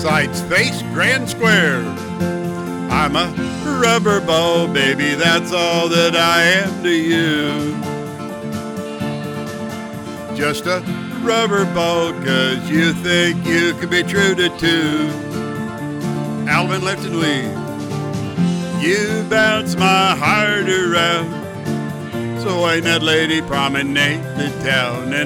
Sights face grand square. I'm a rubber ball, baby, that's all that I am to you. Just a rubber ball, 'cause you think you can be true to two. Alvin Lifton Lee. You bounce my heart around, so ain't that lady promenade the town. And